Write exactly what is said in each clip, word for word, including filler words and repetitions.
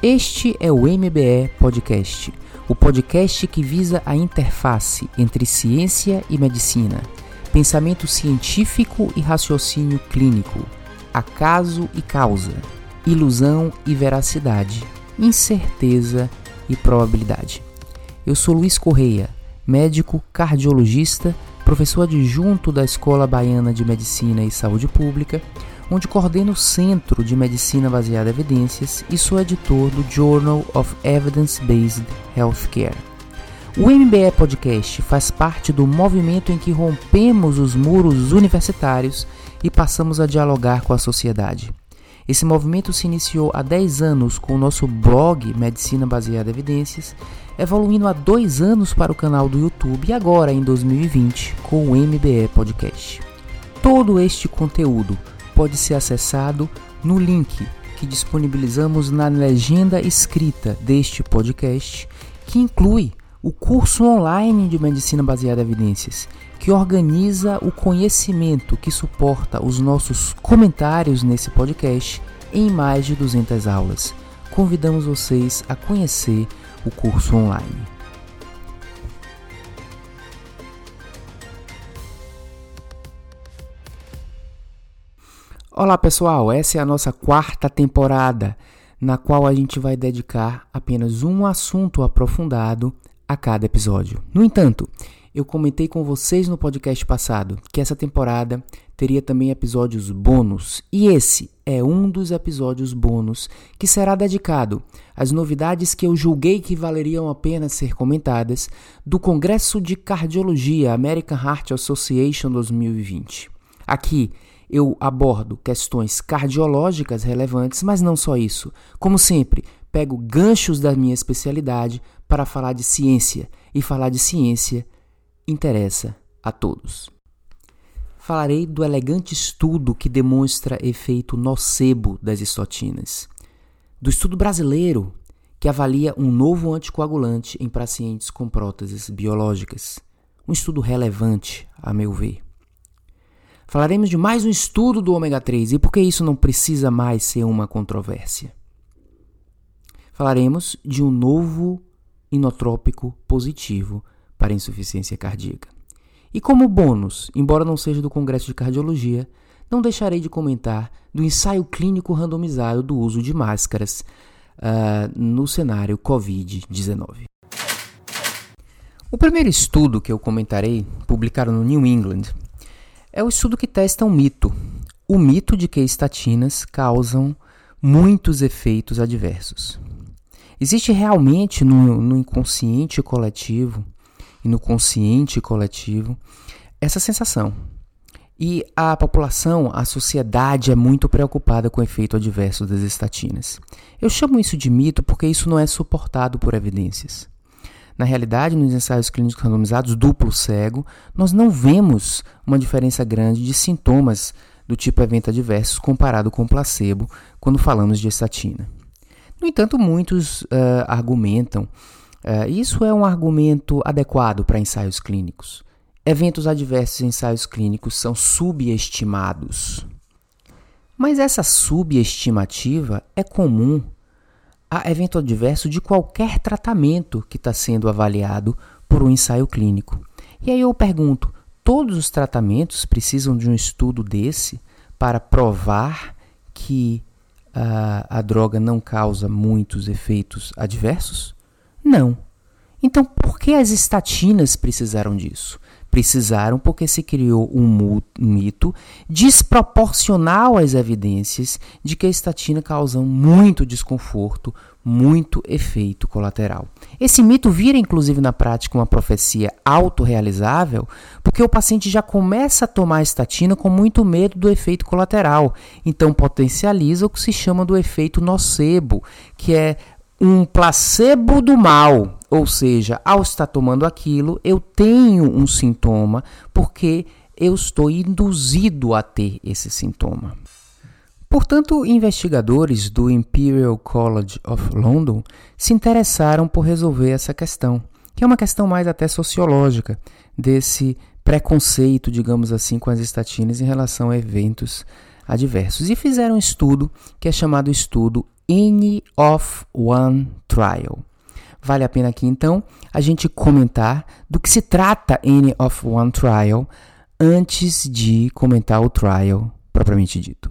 Este é o M B E Podcast, o podcast que visa a interface entre ciência e medicina, pensamento científico e raciocínio clínico, acaso e causa, ilusão e veracidade, incerteza e probabilidade. Eu sou Luiz Correia, médico cardiologista, professor adjunto da Escola Baiana de Medicina e Saúde Pública, onde coordeno o Centro de Medicina Baseada em Evidências e sou editor do Journal of Evidence-Based Healthcare. O M B E Podcast faz parte do movimento em que rompemos os muros universitários e passamos a dialogar com a sociedade. Esse movimento se iniciou há dez anos com o nosso blog Medicina Baseada em Evidências, evoluindo há dois anos para o canal do YouTube e agora, em dois mil e vinte, com o M B E Podcast. Todo este conteúdo pode ser acessado no link que disponibilizamos na legenda escrita deste podcast, que inclui o curso online de Medicina Baseada em Evidências, que organiza o conhecimento que suporta os nossos comentários nesse podcast em mais de duzentas aulas. Convidamos vocês a conhecer o curso online. Olá pessoal, essa é a nossa quarta temporada, na qual a gente vai dedicar apenas um assunto aprofundado a cada episódio. No entanto, eu comentei com vocês no podcast passado que essa temporada teria também episódios bônus, e esse é um dos episódios bônus que será dedicado às novidades que eu julguei que valeriam a pena ser comentadas do Congresso de Cardiologia American Heart Association dois mil e vinte. Aqui eu abordo questões cardiológicas relevantes, mas não só isso. Como sempre, pego ganchos da minha especialidade para falar de ciência, e falar de ciência interessa a todos. Falarei do elegante estudo que demonstra efeito nocebo das estatinas, do estudo brasileiro que avalia um novo anticoagulante em pacientes com próteses biológicas, um estudo relevante, a meu ver. Falaremos de mais um estudo do ômega três e por que isso não precisa mais ser uma controvérsia. Falaremos de um novo inotrópico positivo para insuficiência cardíaca. E como bônus, embora não seja do Congresso de Cardiologia, não deixarei de comentar do ensaio clínico randomizado do uso de máscaras uh, no cenário covid dezenove. O primeiro estudo que eu comentarei, publicado no New England, é o estudo que testa um mito, o mito de que estatinas causam muitos efeitos adversos. Existe realmente no, no inconsciente coletivo e no consciente coletivo essa sensação. E a população, a sociedade é muito preocupada com o efeito adverso das estatinas. Eu chamo isso de mito porque isso não é suportado por evidências. Na realidade, nos ensaios clínicos randomizados duplo cego, nós não vemos uma diferença grande de sintomas do tipo evento adverso comparado com placebo quando falamos de estatina. No entanto, muitos uh, argumentam, uh, isso é um argumento adequado para ensaios clínicos. Eventos adversos em ensaios clínicos são subestimados. Mas essa subestimativa é comum a evento adverso de qualquer tratamento que está sendo avaliado por um ensaio clínico. E aí eu pergunto, todos os tratamentos precisam de um estudo desse para provar que uh, a droga não causa muitos efeitos adversos? Não. Então, por que as estatinas precisaram disso? Precisaram porque se criou um mito desproporcional às evidências de que a estatina causa muito desconforto, muito efeito colateral. Esse mito vira, inclusive, na prática uma profecia autorrealizável, porque o paciente já começa a tomar a estatina com muito medo do efeito colateral. Então, potencializa o que se chama do efeito nocebo, que é um placebo do mal, ou seja, ao estar tomando aquilo, eu tenho um sintoma porque eu estou induzido a ter esse sintoma. Portanto, investigadores do Imperial College of London se interessaram por resolver essa questão, que é uma questão mais até sociológica, desse preconceito, digamos assim, com as estatinas em relação a eventos adversos. E fizeram um estudo que é chamado estudo N of one trial. Vale a pena aqui, então, a gente comentar do que se trata N of one trial antes de comentar o trial propriamente dito.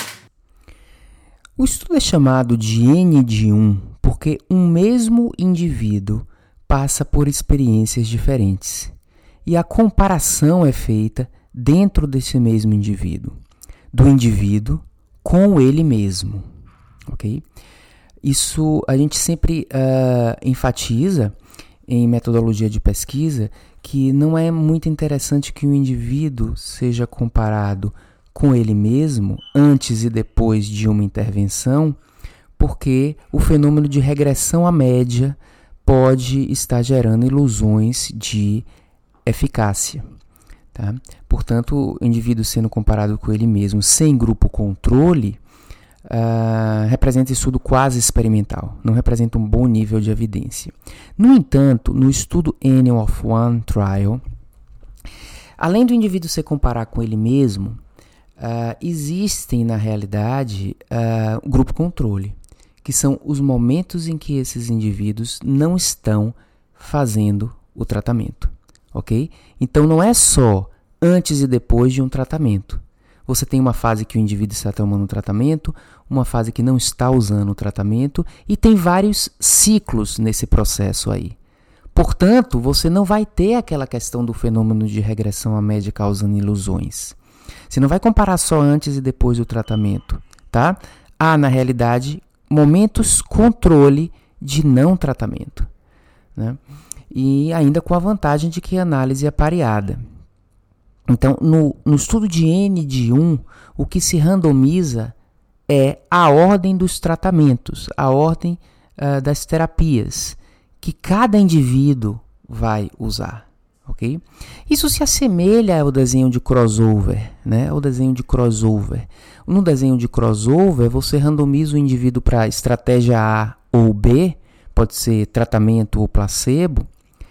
O estudo é chamado de N de um porque um mesmo indivíduo passa por experiências diferentes e a comparação é feita dentro desse mesmo indivíduo, do indivíduo com ele mesmo, ok? Isso a gente sempre uh, enfatiza em metodologia de pesquisa que não é muito interessante que o indivíduo seja comparado com ele mesmo antes e depois de uma intervenção, porque o fenômeno de regressão à média pode estar gerando ilusões de eficácia. Tá? Portanto, o indivíduo sendo comparado com ele mesmo sem grupo controle uh, representa estudo quase experimental, não representa um bom nível de evidência. No entanto, no estudo N of one trial, além do indivíduo se comparar com ele mesmo, uh, existem na realidade uh, grupo controle, que são os momentos em que esses indivíduos não estão fazendo o tratamento. Ok? Então não é só antes e depois de um tratamento. Você tem uma fase que o indivíduo está tomando o tratamento, uma fase que não está usando o tratamento e tem vários ciclos nesse processo aí. Portanto, você não vai ter aquela questão do fenômeno de regressão à média causando ilusões. Você não vai comparar só antes e depois do tratamento, tá? Há, na realidade, momentos controle de não tratamento, né? E ainda com a vantagem de que a análise é pareada. Então, no, no estudo de N de um, o que se randomiza é a ordem dos tratamentos, a ordem uh, das terapias que cada indivíduo vai usar. Okay? Isso se assemelha ao desenho de crossover, né? O desenho de crossover. No desenho de crossover, você randomiza o indivíduo para estratégia A ou B, pode ser tratamento ou placebo,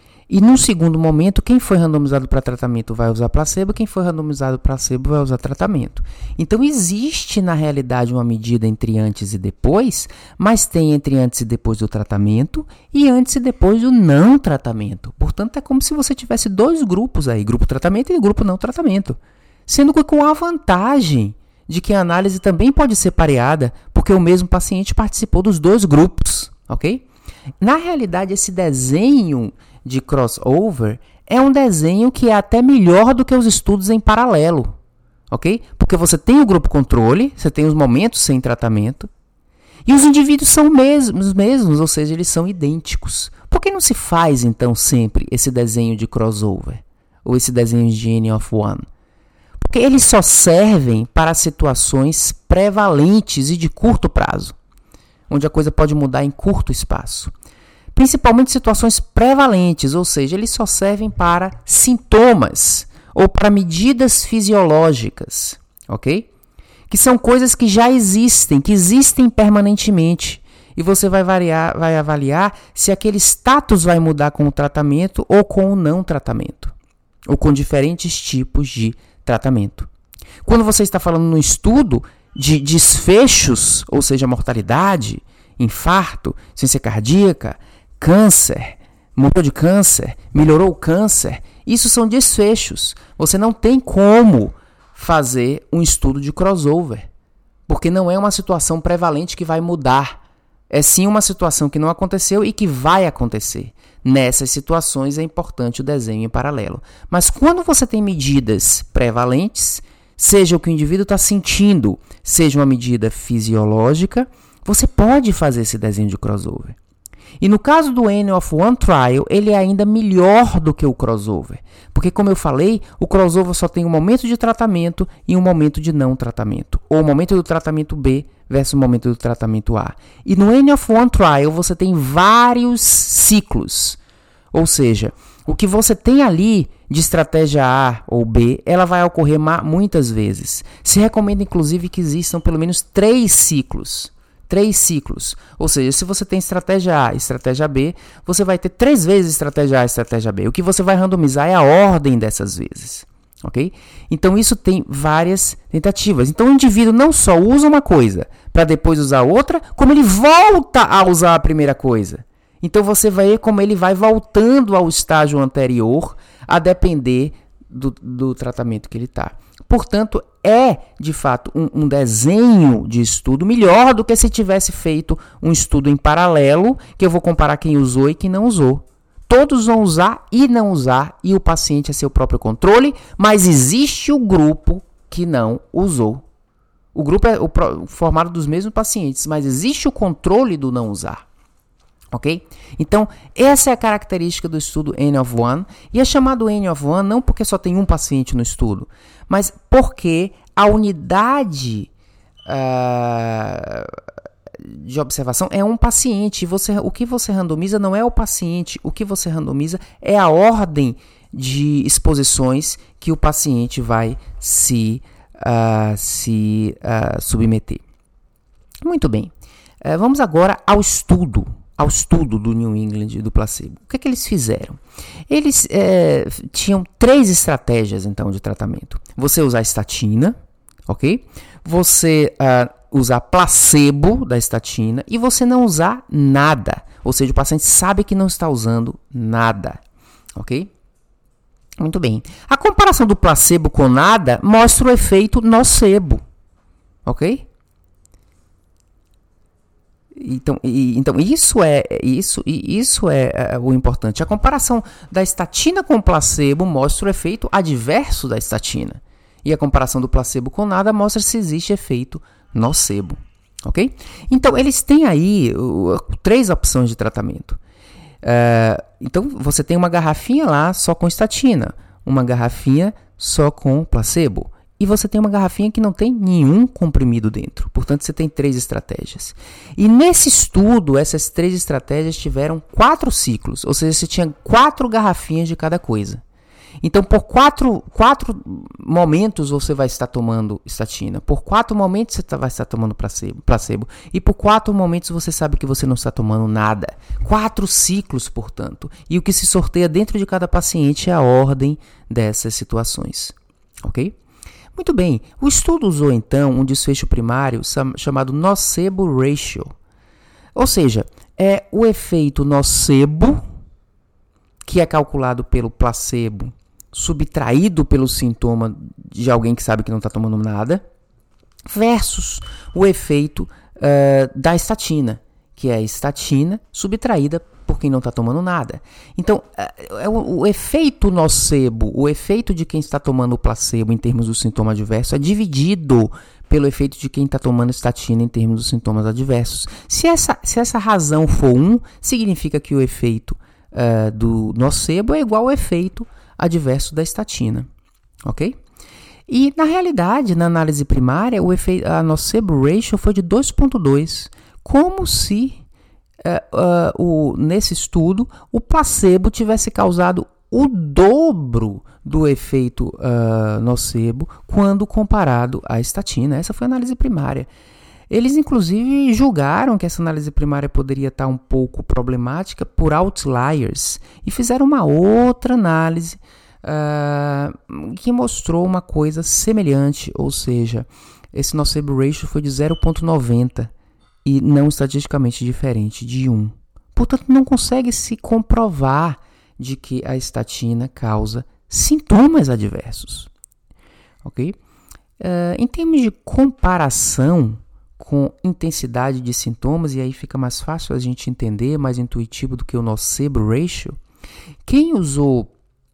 e num segundo momento, quem foi randomizado para tratamento vai usar placebo, quem foi randomizado para placebo vai usar tratamento. Então existe na realidade uma medida entre antes e depois, mas tem entre antes e depois do tratamento e antes e depois do não tratamento. Portanto, é como se você tivesse dois grupos aí, grupo tratamento e grupo não tratamento. Sendo que com a vantagem de que a análise também pode ser pareada, porque o mesmo paciente participou dos dois grupos, ok? Na realidade, esse desenho de crossover é um desenho que é até melhor do que os estudos em paralelo, ok? Porque você tem o grupo controle, você tem os momentos sem tratamento, e os indivíduos são mesmos, mesmos, ou seja, eles são idênticos. Por que não se faz, então, sempre esse desenho de crossover? Ou esse desenho de N of one? Porque eles só servem para situações prevalentes e de curto prazo, onde a coisa pode mudar em curto espaço. Principalmente situações prevalentes, ou seja, eles só servem para sintomas ou para medidas fisiológicas, ok? Que são coisas que já existem, que existem permanentemente. E você vai, variar, vai avaliar se aquele status vai mudar com o tratamento ou com o não tratamento, ou com diferentes tipos de tratamento. Quando você está falando no estudo de desfechos, ou seja, mortalidade, infarto, insuficiência cardíaca, câncer, morreu de câncer, melhorou o câncer, isso são desfechos. Você não tem como fazer um estudo de crossover, porque não é uma situação prevalente que vai mudar. É sim uma situação que não aconteceu e que vai acontecer. Nessas situações é importante o desenho em paralelo. Mas quando você tem medidas prevalentes, seja o que o indivíduo está sentindo, seja uma medida fisiológica, você pode fazer esse desenho de crossover. E no caso do N of one trial, ele é ainda melhor do que o crossover. Porque, como eu falei, o crossover só tem um momento de tratamento e um momento de não tratamento. Ou o momento do tratamento B versus o momento do tratamento A. E no N of one trial, você tem vários ciclos. Ou seja, o que você tem ali de estratégia A ou B, ela vai ocorrer muitas vezes. Se recomenda, inclusive, que existam pelo menos três ciclos. Três ciclos. Ou seja, se você tem estratégia A e estratégia B, você vai ter três vezes estratégia A e estratégia B. O que você vai randomizar é a ordem dessas vezes. Ok? Então isso tem várias tentativas. Então o indivíduo não só usa uma coisa para depois usar outra, como ele volta a usar a primeira coisa. Então você vai ver como ele vai voltando ao estágio anterior a depender do, do tratamento que ele está. Portanto, é de fato um, um desenho de estudo melhor do que se tivesse feito um estudo em paralelo, que eu vou comparar quem usou e quem não usou. Todos vão usar e não usar, e o paciente é seu próprio controle, mas existe o grupo que não usou. O grupo é o, formado dos mesmos pacientes, mas existe o controle do não usar. Ok? Então, essa é a característica do estudo N of One, e é chamado N of One não porque só tem um paciente no estudo, mas porque a unidade uh, de observação é um paciente. Você, o que você randomiza não é o paciente, o que você randomiza é a ordem de exposições que o paciente vai se, uh, se uh, submeter. Muito bem, uh, vamos agora ao estudo. ao estudo do New England do placebo. O que é que eles fizeram? Eles é, tinham três estratégias, então, de tratamento. Você usar estatina, ok? Você uh, usar placebo da estatina e você não usar nada. Ou seja, o paciente sabe que não está usando nada, ok? Muito bem. A comparação do placebo com nada mostra o efeito nocebo, ok? Então, e, então isso é isso isso é, é o importante. A comparação da estatina com o placebo mostra o efeito adverso da estatina. E a comparação do placebo com nada mostra se existe efeito nocebo. Ok? Então, eles têm aí uh, três opções de tratamento. Uh, então, você tem uma garrafinha lá só com estatina, uma garrafinha só com placebo. E você tem uma garrafinha que não tem nenhum comprimido dentro. Portanto, você tem três estratégias. E nesse estudo, essas três estratégias tiveram quatro ciclos. Ou seja, você tinha quatro garrafinhas de cada coisa. Então, por quatro, quatro momentos você vai estar tomando estatina. Por quatro momentos você vai estar tomando placebo, placebo. E por quatro momentos você sabe que você não está tomando nada. Quatro ciclos, portanto. E o que se sorteia dentro de cada paciente é a ordem dessas situações. Ok? Muito bem, o estudo usou então um desfecho primário chamado nocebo ratio, ou seja, é o efeito nocebo, que é calculado pelo placebo, subtraído pelo sintoma de alguém que sabe que não está tomando nada, versus o efeito uh, da estatina, que é a estatina subtraída por quem não está tomando nada. Então, é o, o efeito nocebo, o efeito de quem está tomando o placebo em termos do sintoma adverso é dividido pelo efeito de quem está tomando estatina em termos dos sintomas adversos. Se essa, se essa razão for um, significa que o efeito uh, do nocebo é igual ao efeito adverso da estatina. Ok? E, na realidade, na análise primária, o efeito, a nocebo ratio foi de dois vírgula dois, como se Uh, uh, o, nesse estudo, o placebo tivesse causado o dobro do efeito uh, nocebo quando comparado à estatina. Essa foi a análise primária. Eles, inclusive, julgaram que essa análise primária poderia estar um pouco problemática por outliers e fizeram uma outra análise uh, que mostrou uma coisa semelhante, ou seja, esse nocebo ratio foi de zero vírgula noventa. E não estatisticamente diferente de um. Portanto, não consegue se comprovar de que a estatina causa sintomas adversos. Ok? Uh, em termos de comparação com intensidade de sintomas, e aí fica mais fácil a gente entender, mais intuitivo do que o nocebo ratio, quem usou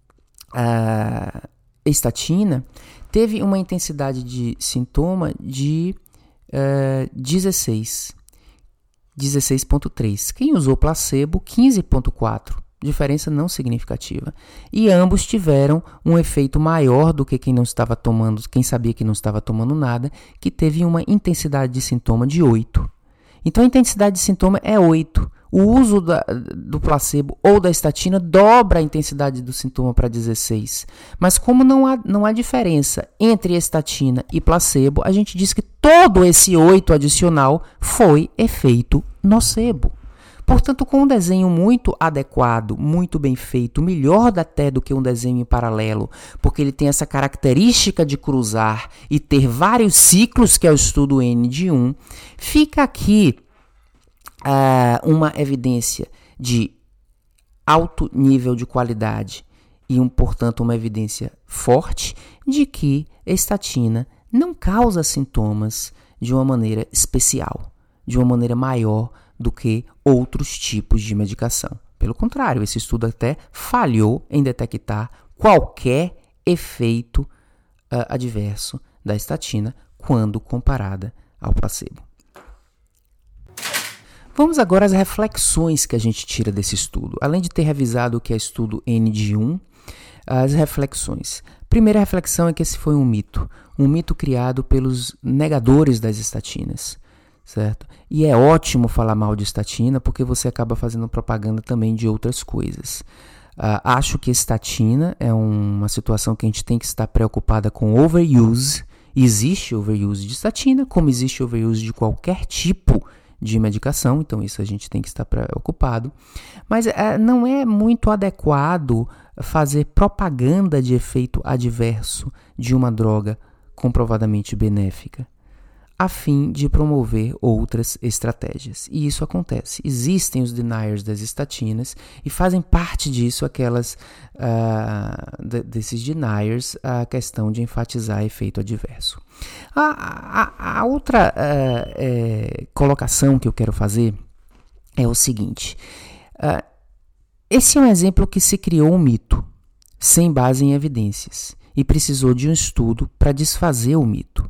a estatina teve uma intensidade de sintoma de uh, dezesseis. dezesseis vírgula três. Quem usou placebo, quinze vírgula quatro. Diferença não significativa. E ambos tiveram um efeito maior do que quem não estava tomando, quem sabia que não estava tomando nada, que teve uma intensidade de sintoma de oito. Então a intensidade de sintoma é oito. O uso da, do placebo ou da estatina dobra a intensidade do sintoma para dezesseis. Mas como não há, não há diferença entre estatina e placebo, a gente diz que todo esse oito adicional foi efeito nocebo. Portanto, com um desenho muito adequado, muito bem feito, melhor até do que um desenho em paralelo, porque ele tem essa característica de cruzar e ter vários ciclos, que é o estudo N de um, fica aqui uh, uma evidência de alto nível de qualidade e, um, portanto, uma evidência forte de que a estatina não causa sintomas de uma maneira especial, de uma maneira maior do que outros tipos de medicação. Pelo contrário, esse estudo até falhou em detectar qualquer efeito uh, adverso da estatina quando comparada ao placebo. Vamos agora às reflexões que a gente tira desse estudo. Além de ter revisado o que é estudo N de um, as reflexões. Primeira reflexão é que esse foi um mito. Um mito criado pelos negadores das estatinas, certo? E é ótimo falar mal de estatina porque você acaba fazendo propaganda também de outras coisas. Uh, acho que estatina é um, uma situação que a gente tem que estar preocupada com overuse. Existe overuse de estatina, como existe overuse de qualquer tipo de medicação, então isso a gente tem que estar preocupado. Mas uh, não é muito adequado fazer propaganda de efeito adverso de uma droga comprovadamente benéfica, a fim de promover outras estratégias. E isso acontece. Existem os deniers das estatinas e fazem parte disso aquelas uh, de, desses deniers a questão de enfatizar efeito adverso. A, a, a outra uh, é, colocação que eu quero fazer é o seguinte. Uh, esse é um exemplo que se criou um mito, sem base em evidências, e precisou de um estudo para desfazer o mito.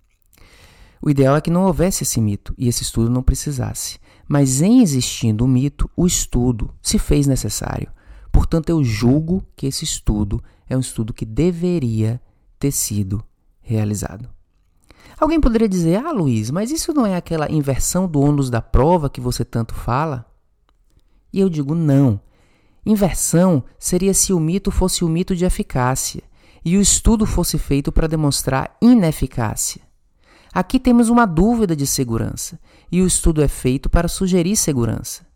O ideal é que não houvesse esse mito e esse estudo não precisasse. Mas em existindo o mito, o estudo se fez necessário. Portanto, eu julgo que esse estudo é um estudo que deveria ter sido realizado. Alguém poderia dizer, ah, Luiz, mas isso não é aquela inversão do ônus da prova que você tanto fala? E eu digo, não. Inversão seria se o mito fosse o mito de eficácia e o estudo fosse feito para demonstrar ineficácia. Aqui temos uma dúvida de segurança e o estudo é feito para sugerir segurança.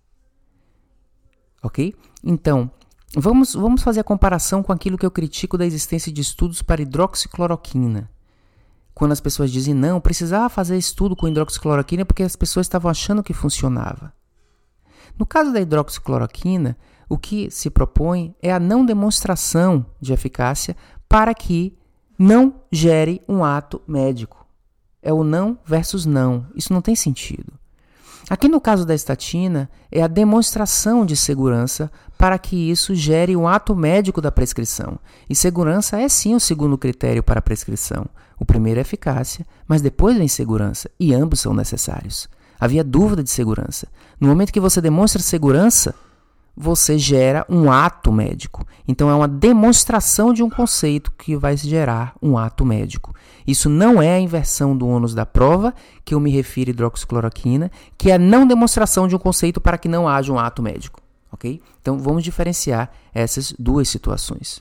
Ok? Então, vamos, vamos fazer a comparação com aquilo que eu critico da existência de estudos para hidroxicloroquina. Quando as pessoas dizem, não, precisava fazer estudo com hidroxicloroquina porque as pessoas estavam achando que funcionava. No caso da hidroxicloroquina, o que se propõe é a não demonstração de eficácia para que não gere um ato médico. É o não versus não. Isso não tem sentido. Aqui no caso da estatina, é a demonstração de segurança para que isso gere um ato médico da prescrição. E segurança é sim o segundo critério para a prescrição. O primeiro é eficácia, mas depois vem segurança, e ambos são necessários. Havia dúvida de segurança. No momento que você demonstra segurança, você gera um ato médico. Então, é uma demonstração de um conceito que vai gerar um ato médico. Isso não é a inversão do ônus da prova, que eu me refiro à hidroxicloroquina, que é a não demonstração de um conceito para que não haja um ato médico. Okay? Então, vamos diferenciar essas duas situações.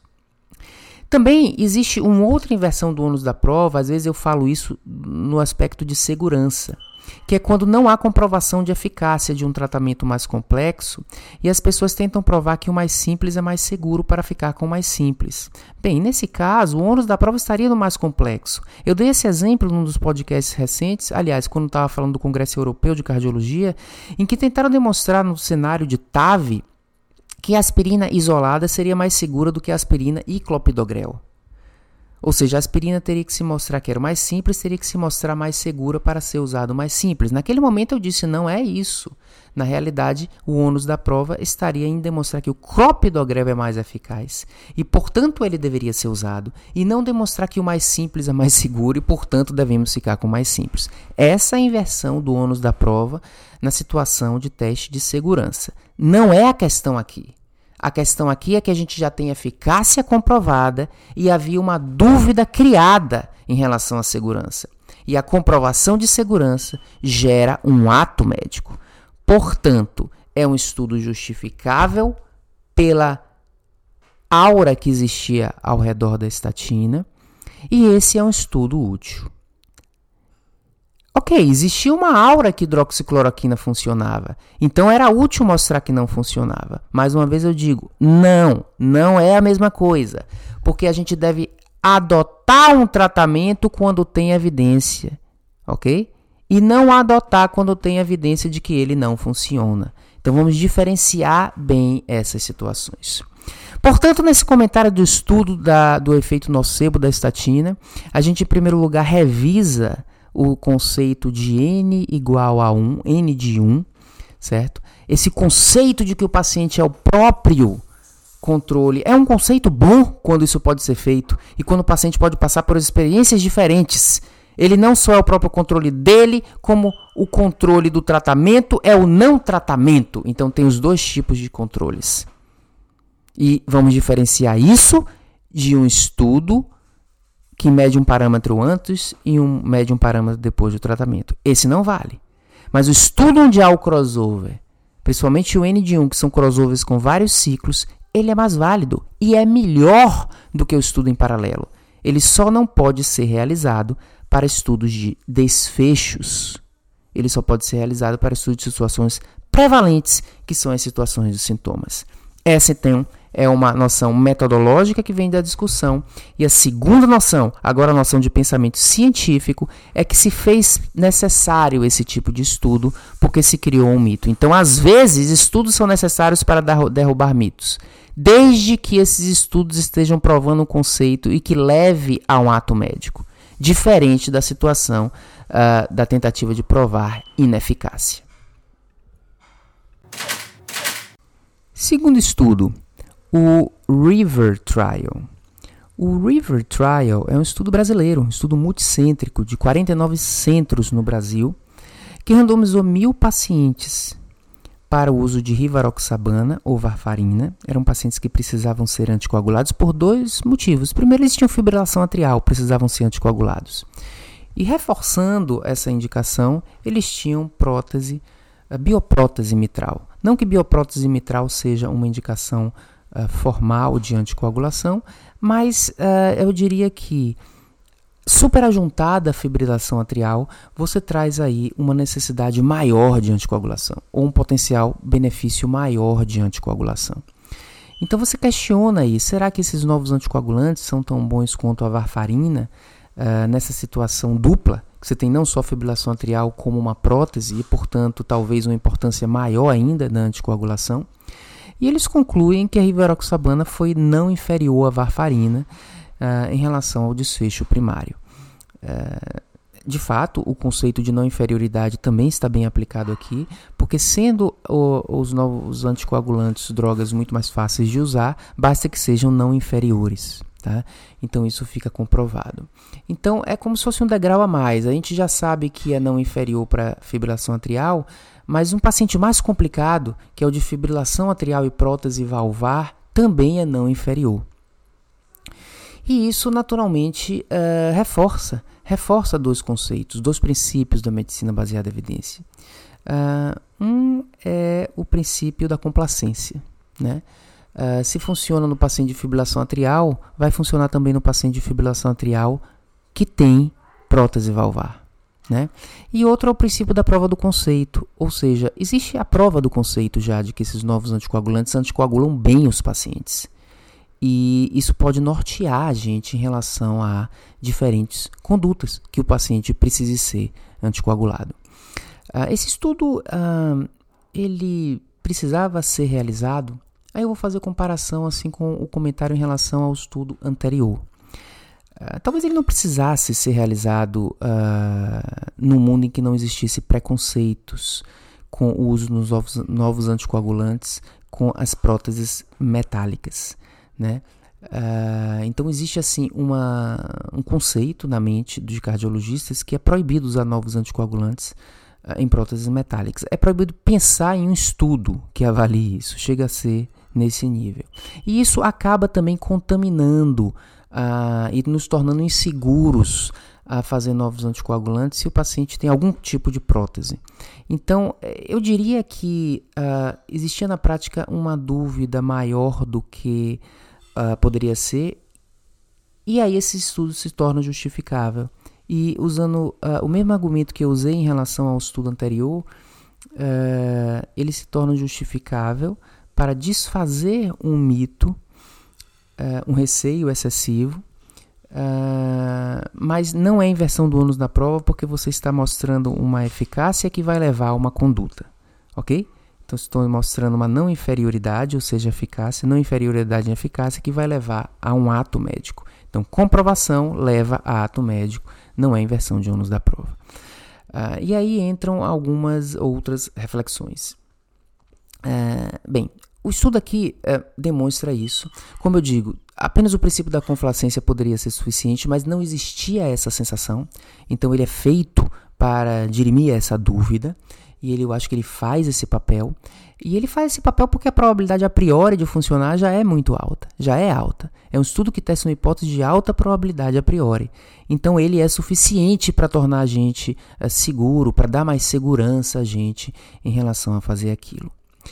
Também existe uma outra inversão do ônus da prova, às vezes eu falo isso no aspecto de segurança, que é quando não há comprovação de eficácia de um tratamento mais complexo e as pessoas tentam provar que o mais simples é mais seguro para ficar com o mais simples. Bem, nesse caso, o ônus da prova estaria no mais complexo. Eu dei esse exemplo num dos podcasts recentes, aliás, quando estava falando do Congresso Europeu de Cardiologia, em que tentaram demonstrar no cenário de T A V que a aspirina isolada seria mais segura do que a aspirina e clopidogrel. Ou seja, a aspirina teria que se mostrar que era mais simples, teria que se mostrar mais segura para ser usado mais simples. Naquele momento eu disse, não é isso. Na realidade, o ônus da prova estaria em demonstrar que o clopidogrel é mais eficaz e, portanto, ele deveria ser usado, e não demonstrar que o mais simples é mais seguro e, portanto, devemos ficar com o mais simples. Essa é a inversão do ônus da prova na situação de teste de segurança. Não é a questão aqui. A questão aqui é que a gente já tem eficácia comprovada e havia uma dúvida criada em relação à segurança. E a comprovação de segurança gera um ato médico. Portanto, é um estudo justificável pela aura que existia ao redor da estatina e esse é um estudo útil. Ok, existia uma aura que hidroxicloroquina funcionava. Então era útil mostrar que não funcionava. Mais uma vez eu digo, não, não é a mesma coisa. Porque a gente deve adotar um tratamento quando tem evidência, ok? E não adotar quando tem evidência de que ele não funciona. Então vamos diferenciar bem essas situações. Portanto, nesse comentário do estudo da, do efeito nocebo da estatina, a gente, em primeiro lugar, revisa o conceito de N igual a um, N de um, certo? Esse conceito de que o paciente é o próprio controle é um conceito bom quando isso pode ser feito e quando o paciente pode passar por experiências diferentes. Ele não só é o próprio controle dele, como o controle do tratamento é o não tratamento. Então tem os dois tipos de controles. E vamos diferenciar isso de um estudo que mede um parâmetro antes e um mede um parâmetro depois do tratamento. Esse não vale. Mas o estudo onde há o crossover, principalmente o N de um, que são crossovers com vários ciclos, ele é mais válido e é melhor do que o estudo em paralelo. Ele só não pode ser realizado para estudos de desfechos. Ele só pode ser realizado para estudos de situações prevalentes, que são as situações dos sintomas. Essa, então, é uma noção metodológica que vem da discussão. E a segunda noção, agora a noção de pensamento científico, é que se fez necessário esse tipo de estudo porque se criou um mito. Então, às vezes, estudos são necessários para derrubar mitos, desde que esses estudos estejam provando um conceito e que leve a um ato médico, diferente da situação uh, da tentativa de provar ineficácia. Segundo estudo, o River Trial. O River Trial é um estudo brasileiro, um estudo multicêntrico de quarenta e nove centros no Brasil, que randomizou mil pacientes para o uso de rivaroxabana ou varfarina. Eram pacientes que precisavam ser anticoagulados por dois motivos. Primeiro, eles tinham fibrilação atrial, precisavam ser anticoagulados. E reforçando essa indicação, eles tinham prótese, bioprótese mitral. Não que bioprótese mitral seja uma indicação uh, formal de anticoagulação, mas uh, eu diria que superajuntada a fibrilação atrial, você traz aí uma necessidade maior de anticoagulação, ou um potencial benefício maior de anticoagulação. Então você questiona aí, será que esses novos anticoagulantes são tão bons quanto a varfarina uh, nessa situação dupla? Que você tem não só fibrilação atrial como uma prótese e, portanto, talvez uma importância maior ainda na anticoagulação. E eles concluem que a rivaroxabana foi não inferior à varfarina uh, em relação ao desfecho primário. Uh, de fato, o conceito de não inferioridade também está bem aplicado aqui, porque sendo o, os novos anticoagulantes drogas muito mais fáceis de usar, basta que sejam não inferiores. Tá? Então isso fica comprovado. Então é como se fosse um degrau a mais. A gente já sabe que é não inferior para fibrilação atrial, mas um paciente mais complicado, que é o de fibrilação atrial e prótese valvar, também é não inferior. E isso naturalmente uh, reforça, reforça dois conceitos, dois princípios da medicina baseada em evidência. Uh, um é o princípio da complacência, né? Uh, se funciona no paciente de fibrilação atrial, vai funcionar também no paciente de fibrilação atrial que tem prótese valvar, né? E outro é o princípio da prova do conceito, ou seja, existe a prova do conceito já de que esses novos anticoagulantes anticoagulam bem os pacientes. E isso pode nortear a gente em relação a diferentes condutas que o paciente precise ser anticoagulado. Uh, esse estudo, uh, ele precisava ser realizado. Aí eu vou fazer comparação assim com o comentário em relação ao estudo anterior. Uh, talvez ele não precisasse ser realizado uh, num mundo em que não existisse preconceitos com o uso dos novos, novos anticoagulantes com as próteses metálicas, né? Uh, então existe assim uma, um conceito na mente dos cardiologistas que é proibido usar novos anticoagulantes uh, em próteses metálicas. É proibido pensar em um estudo que avalie isso, chega a ser nesse nível. E isso acaba também contaminando uh, e nos tornando inseguros a fazer novos anticoagulantes se o paciente tem algum tipo de prótese. Então, eu diria que uh, existia na prática uma dúvida maior do que uh, poderia ser, e aí esse estudo se torna justificável. e usando uh, o mesmo argumento que eu usei em relação ao estudo anterior, uh, ele se torna justificável para desfazer um mito, uh, um receio excessivo, uh, mas não é inversão do ônus da prova, porque você está mostrando uma eficácia que vai levar a uma conduta, ok? Então, estou mostrando uma não inferioridade, ou seja, eficácia, não inferioridade em eficácia, que vai levar a um ato médico. Então, comprovação leva a ato médico, não é inversão de ônus da prova. Uh, e aí entram algumas outras reflexões. Uh, bem, o estudo aqui uh, demonstra isso. Como eu digo, apenas o princípio da conflacência poderia ser suficiente, mas não existia essa sensação. Então, ele é feito para dirimir essa dúvida. E ele, eu acho que ele faz esse papel. E ele faz esse papel porque a probabilidade a priori de funcionar já é muito alta. Já é alta. É um estudo que testa uma hipótese de alta probabilidade a priori. Então ele é suficiente para tornar a gente é, seguro, para dar mais segurança a gente em relação a fazer aquilo.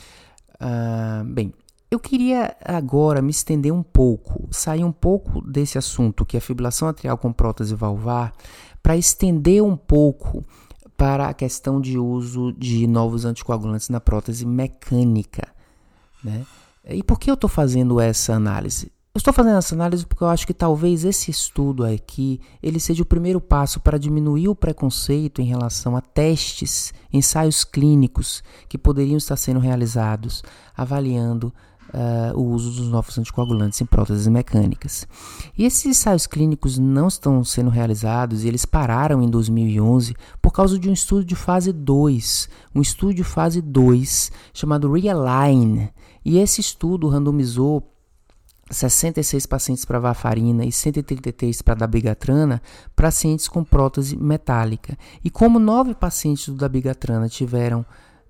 Ah, bem, eu queria agora me estender um pouco, sair um pouco desse assunto que é a fibrilação atrial com prótese valvar, para estender um pouco para a questão de uso de novos anticoagulantes na prótese mecânica, né? E por que eu estou fazendo essa análise? Eu estou fazendo essa análise porque eu acho que talvez esse estudo aqui ele seja o primeiro passo para diminuir o preconceito em relação a testes, ensaios clínicos que poderiam estar sendo realizados avaliando Uh, o uso dos novos anticoagulantes em próteses mecânicas. E esses ensaios clínicos não estão sendo realizados e eles pararam em dois mil e onze por causa de um estudo de fase dois, um estudo de fase dois chamado Realign. E esse estudo randomizou sessenta e seis pacientes para varfarina e cento e trinta e três para dabigatrana, pacientes com prótese metálica. E como nove pacientes do dabigatrana tiveram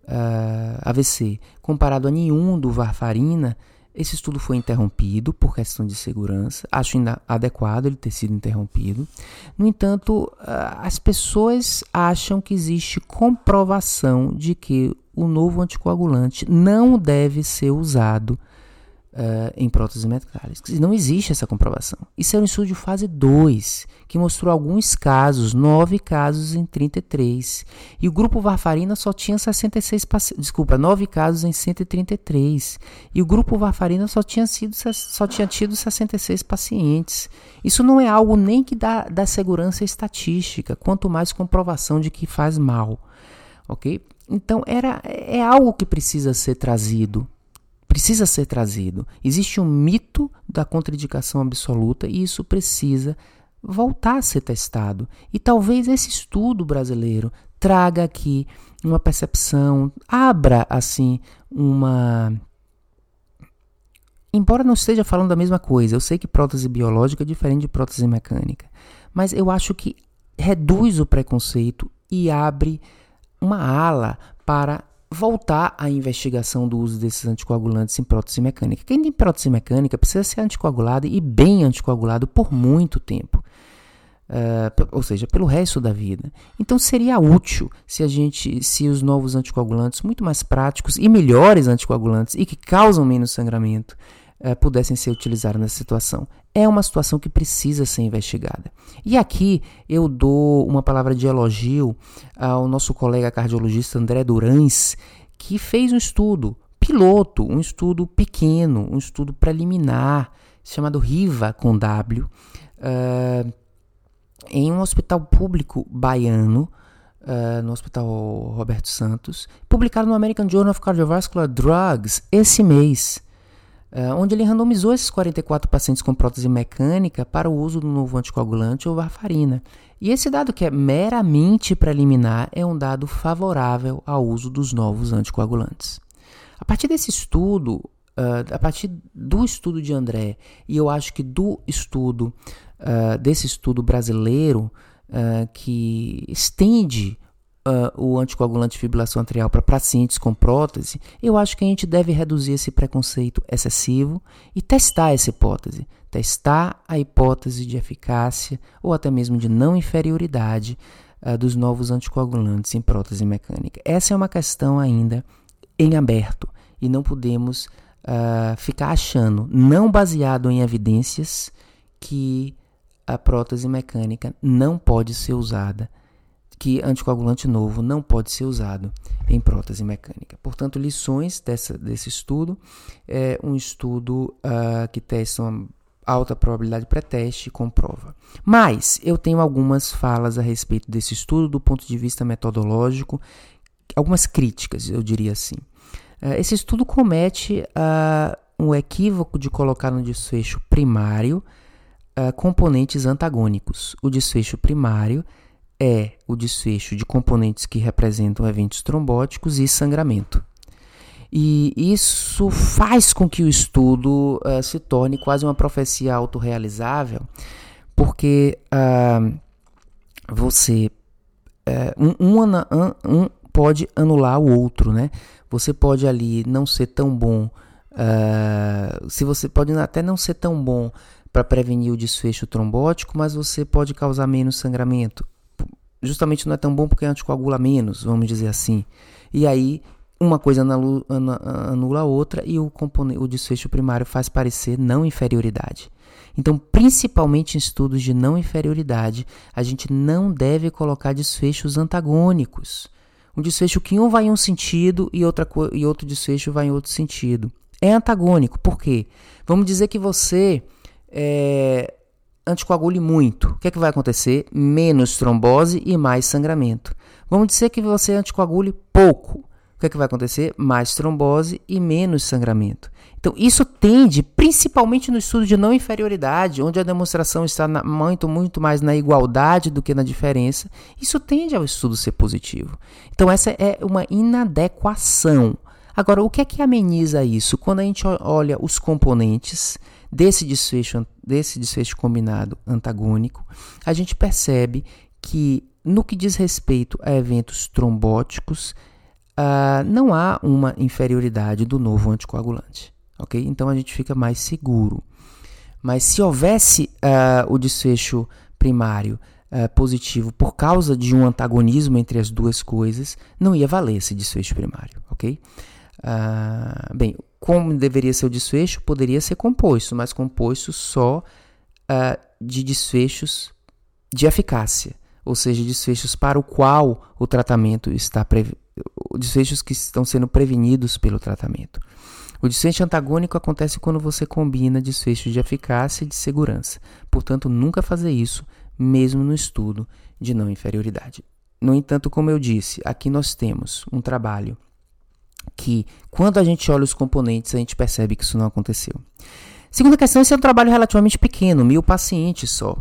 Uh, A V C, comparado a nenhum do varfarina, esse estudo foi interrompido por questão de segurança. Acho inadequado ele ter sido interrompido. No entanto, uh, as pessoas acham que existe comprovação de que o novo anticoagulante não deve ser usado Uh, em próteses metálicas. E não existe essa comprovação. Isso é um estudo de fase dois, que mostrou alguns casos, nove casos em trinta e três. E o grupo varfarina só tinha sessenta e seis pacientes, desculpa, nove casos em cento e trinta e três. E o grupo varfarina só tinha, sido, só tinha tido sessenta e seis pacientes. Isso não é algo nem que dá, dá segurança estatística, quanto mais comprovação de que faz mal. Ok? Então, era, é algo que precisa ser trazido. Precisa ser trazido. Existe um mito da contraindicação absoluta e isso precisa voltar a ser testado. E talvez esse estudo brasileiro traga aqui uma percepção, abra assim uma... Embora não esteja falando da mesma coisa, eu sei que prótese biológica é diferente de prótese mecânica, mas eu acho que reduz o preconceito e abre uma ala para voltar à investigação do uso desses anticoagulantes em prótese mecânica. Quem tem prótese mecânica precisa ser anticoagulado e bem anticoagulado por muito tempo, uh, ou seja, pelo resto da vida. Então seria útil se a gente, se os novos anticoagulantes, muito mais práticos e melhores anticoagulantes e que causam menos sangramento, uh, pudessem ser utilizados nessa situação. É uma situação que precisa ser investigada. E aqui eu dou uma palavra de elogio ao nosso colega cardiologista André Durães, que fez um estudo piloto, um estudo pequeno, um estudo preliminar, chamado RIVA com W, uh, em um hospital público baiano, uh, no Hospital Roberto Santos, publicado no American Journal of Cardiovascular Drugs esse mês. Uh, onde ele randomizou esses quarenta e quatro pacientes com prótese mecânica para o uso do novo anticoagulante ou varfarina. E esse dado, que é meramente preliminar, é um dado favorável ao uso dos novos anticoagulantes. A partir desse estudo, uh, a partir do estudo de André, e eu acho que do estudo, uh, desse estudo brasileiro, uh, que estende Uh, o anticoagulante de fibrilação atrial para pacientes com prótese, eu acho que a gente deve reduzir esse preconceito excessivo e testar essa hipótese. Testar a hipótese de eficácia ou até mesmo de não inferioridade uh, dos novos anticoagulantes em prótese mecânica. Essa é uma questão ainda em aberto e não podemos uh, ficar achando, não baseado em evidências, que a prótese mecânica não pode ser usada, que anticoagulante novo não pode ser usado em prótese mecânica. Portanto, lições dessa, desse estudo, é um estudo uh, que testa uma alta probabilidade pré-teste com prova. Mas eu tenho algumas falas a respeito desse estudo do ponto de vista metodológico, algumas críticas, eu diria assim. Uh, esse estudo comete uh, um equívoco de colocar no desfecho primário uh, componentes antagônicos. O desfecho primário é o desfecho de componentes que representam eventos trombóticos e sangramento. E isso faz com que o estudo uh, se torne quase uma profecia autorrealizável, porque uh, você uh, um, um, um pode anular o outro, né? Você pode ali não ser tão bom, uh, se você pode até não ser tão bom para prevenir o desfecho trombótico, mas você pode causar menos sangramento. Justamente não é tão bom porque anticoagula menos, vamos dizer assim. E aí, uma coisa anula, anula a outra e o, componente, o desfecho primário faz parecer não inferioridade. Então, principalmente em estudos de não inferioridade, a gente não deve colocar desfechos antagônicos. Um desfecho que um vai em um sentido e, outra, e outro desfecho vai em outro sentido. É antagônico, por quê? Vamos dizer que você é, anticoagule muito. O que é que vai acontecer? Menos trombose e mais sangramento. Vamos dizer que você anticoagule pouco. O que é que vai acontecer? Mais trombose e menos sangramento. Então, isso tende, principalmente no estudo de não inferioridade, onde a demonstração está na, muito, muito mais na igualdade do que na diferença, isso tende ao estudo ser positivo. Então, essa é uma inadequação. Agora, o que é que ameniza isso? Quando a gente olha os componentes desse desfecho, desse desfecho combinado antagônico, a gente percebe que, no que diz respeito a eventos trombóticos, uh, não há uma inferioridade do novo anticoagulante. Okay? Então a gente fica mais seguro. Mas se houvesse uh, o desfecho primário uh, positivo por causa de um antagonismo entre as duas coisas, não ia valer esse desfecho primário. Okay? Uh, bem, como deveria ser o desfecho? Poderia ser composto, mas composto só uh, de desfechos de eficácia, ou seja, desfechos para o qual o tratamento está previ- desfechos que estão sendo prevenidos pelo tratamento. O desfecho antagônico acontece quando você combina desfechos de eficácia e de segurança. Portanto, nunca fazer isso, mesmo no estudo de não inferioridade. No entanto, como eu disse, aqui nós temos um trabalho que, quando a gente olha os componentes, a gente percebe que isso não aconteceu. Segunda questão, esse é um trabalho relativamente pequeno, mil pacientes só.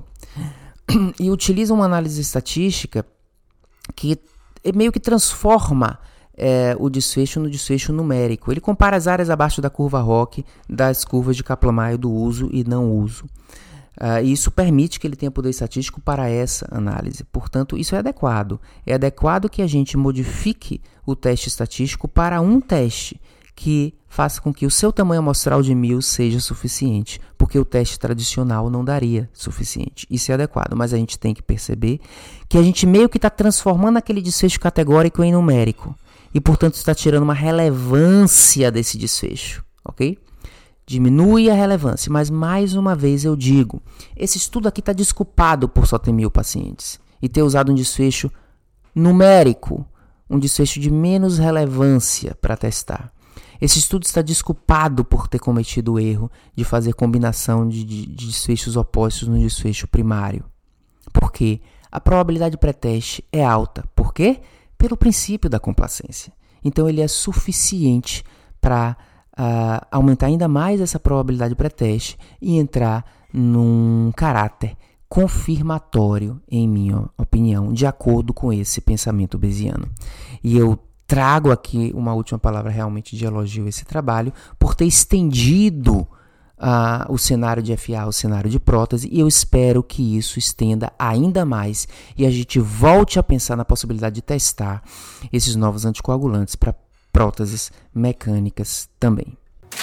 E utiliza uma análise estatística que meio que transforma É, o desfecho no desfecho numérico. Ele compara as áreas abaixo da curva R O C das curvas de Kaplan-Meier do uso e não uso. Uh, e isso permite que ele tenha poder estatístico para essa análise. Portanto, isso é adequado. É adequado que a gente modifique o teste estatístico para um teste que faça com que o seu tamanho amostral de mil seja suficiente, porque o teste tradicional não daria suficiente. Isso é adequado, mas a gente tem que perceber que a gente meio que está transformando aquele desfecho categórico em numérico. E, portanto, está tirando uma relevância desse desfecho, ok? Diminui a relevância, mas, mais uma vez, eu digo, esse estudo aqui está desculpado por só ter mil pacientes e ter usado um desfecho numérico, um desfecho de menos relevância para testar. Esse estudo está desculpado por ter cometido o erro de fazer combinação de, de, de desfechos opostos no desfecho primário. Por quê? A probabilidade pré-teste é alta. Por quê? Pelo princípio da complacência. Então, ele é suficiente para uh, aumentar ainda mais essa probabilidade pré-teste e entrar num caráter confirmatório, em minha opinião, de acordo com esse pensamento bayesiano. E eu trago aqui uma última palavra realmente de elogio a esse trabalho por ter estendido Uh, o cenário de F A ao cenário de prótese, e eu espero que isso estenda ainda mais e a gente volte a pensar na possibilidade de testar esses novos anticoagulantes para próteses mecânicas também.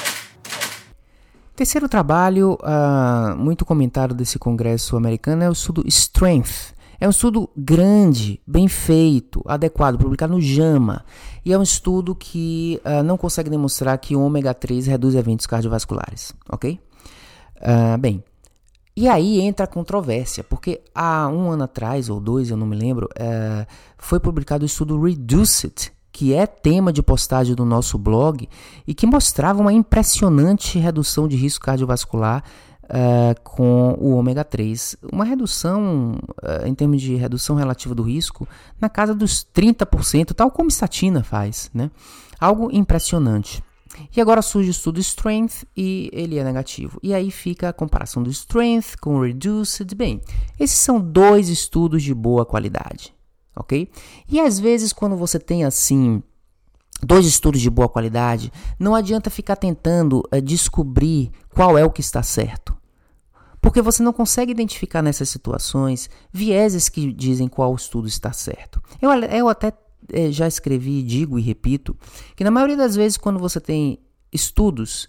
Terceiro trabalho uh, muito comentado desse congresso americano é o estudo Strength. É um estudo grande, bem feito, adequado, publicado no JAMA. E é um estudo que uh, não consegue demonstrar que o ômega três reduz eventos cardiovasculares, ok? Uh, bem, E aí entra a controvérsia, porque há um ano atrás, ou dois, eu não me lembro, é, foi publicado o estudo Reduced, que é tema de postagem do nosso blog, e que mostrava uma impressionante redução de risco cardiovascular uh, com o ômega três. Uma redução, uh, em termos de redução relativa do risco, na casa dos trinta por cento, tal como estatina faz, né? Algo impressionante. E agora surge o estudo Strength e ele é negativo. E aí fica a comparação do Strength com o Reduced. Bem, esses são dois estudos de boa qualidade, ok? E às vezes quando você tem assim dois estudos de boa qualidade, não adianta ficar tentando uh, descobrir qual é o que está certo. Porque você não consegue identificar nessas situações vieses que dizem qual estudo está certo. Eu, eu até eh, já escrevi, digo e repito, que na maioria das vezes quando você tem estudos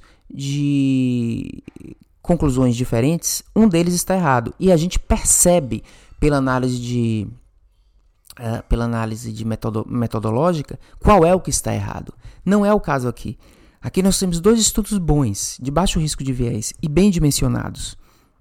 de conclusões diferentes, um deles está errado. E a gente percebe pela análise de... Uh, pela análise de metodo- metodológica, qual é o que está errado. Não é o caso aqui. Aqui nós temos dois estudos bons, de baixo risco de viés e bem dimensionados.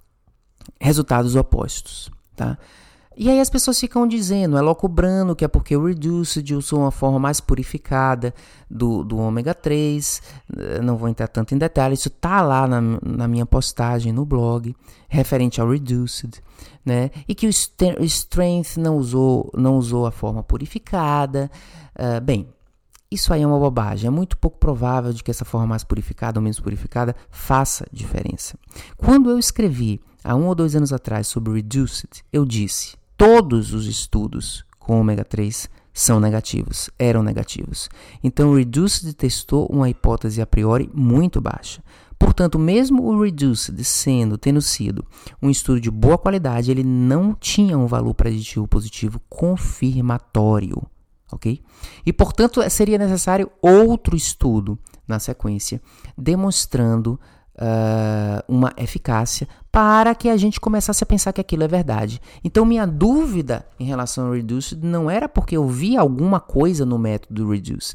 Resultados opostos. Tá? E aí as pessoas ficam dizendo, elocubrando que é porque o Reduced usou uma forma mais purificada do, do ômega três, não vou entrar tanto em detalhes, isso está lá na, na minha postagem no blog, referente ao Reduced, né? E que o Strength não usou, não usou a forma purificada. Uh, bem, isso aí é uma bobagem, é muito pouco provável de que essa forma mais purificada ou menos purificada faça diferença. Quando eu escrevi, há um ou dois anos atrás, sobre o Reduced, eu disse, todos os estudos com ômega três são negativos, eram negativos. Então o Reduced testou uma hipótese a priori muito baixa. Portanto, mesmo o Reduced sendo, tendo sido um estudo de boa qualidade, ele não tinha um valor preditivo positivo confirmatório, ok? E, portanto, seria necessário outro estudo na sequência, demonstrando uh, uma eficácia para que a gente começasse a pensar que aquilo é verdade. Então, minha dúvida em relação ao Reduced não era porque eu vi alguma coisa no método Reduced.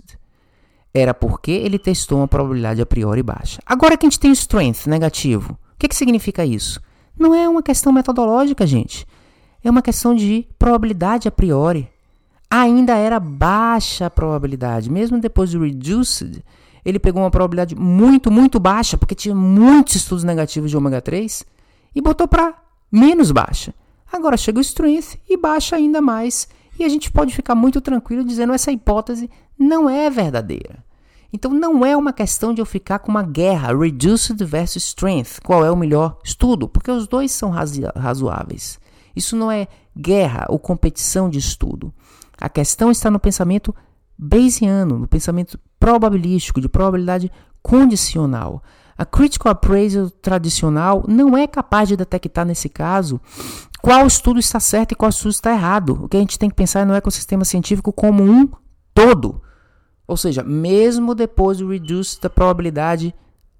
Era porque ele testou uma probabilidade a priori baixa. Agora que a gente tem o Strength negativo, o que, que significa isso? Não é uma questão metodológica, gente. É uma questão de probabilidade a priori. Ainda era baixa a probabilidade. Mesmo depois do Reduced, ele pegou uma probabilidade muito, muito baixa, porque tinha muitos estudos negativos de ômega três, e botou para menos baixa. Agora chega o Strength e baixa ainda mais. E a gente pode ficar muito tranquilo dizendo que essa hipótese não é verdadeira. Então não é uma questão de eu ficar com uma guerra, Reduced versus Strength, qual é o melhor estudo, porque os dois são razo- razoáveis. Isso não é guerra ou competição de estudo. A questão está no pensamento Bayesiano, no pensamento probabilístico, de probabilidade condicional. A critical appraisal tradicional não é capaz de detectar, nesse caso, qual estudo está certo e qual estudo está errado. O que a gente tem que pensar é no ecossistema científico como um todo. Ou seja, mesmo depois do Reduced, a probabilidade